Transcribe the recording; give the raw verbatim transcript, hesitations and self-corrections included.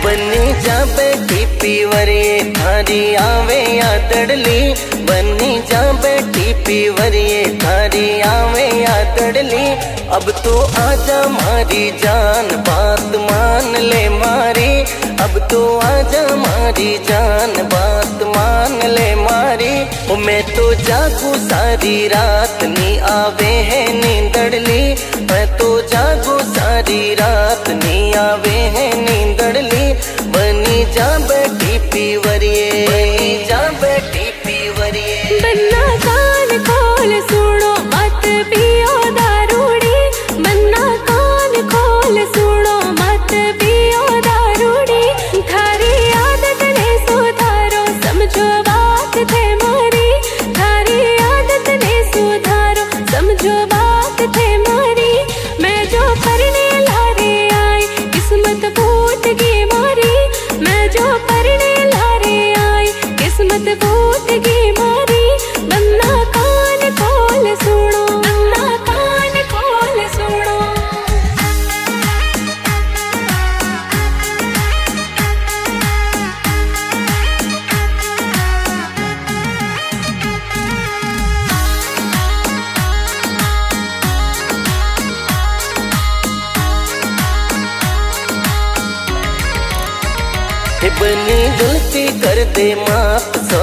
बनी जा बैठी पीवरिए थारी आवे यादड़ली, बनी जा बैठी पीवरिए थारी आवे यादड़ली। अब तो आजा मारी जान बात मान ले मारी, अब तो आजा मारी जान बात मान ले मारी। ओ मैं तो जागू सारी रात नी आवे है नींदड़ली, मैं तो जागू सारी रात नी आवे है नींदड़ली। बनी जा बैठी पीवरिए, बनी जा बैठी पीवरिए। बन्ना कान खोल सुनो मत पियो दारूड़ी, बन्ना कान खोल सुनो मत पियो दारूड़ी। थारी आदत ने सुधारो समझो बात थे मारी, थारी आदत ने सुधारो समझो बात थे मारी। मैं जो करने लारे आई किस्मत फूट गई मारी, मैं जो करने लारे आई किस्मत फूट गई मारी। बन्ना कान खोल सुनो, बन्ना कान खोल सुनो। बनी गलती कर दे माफ।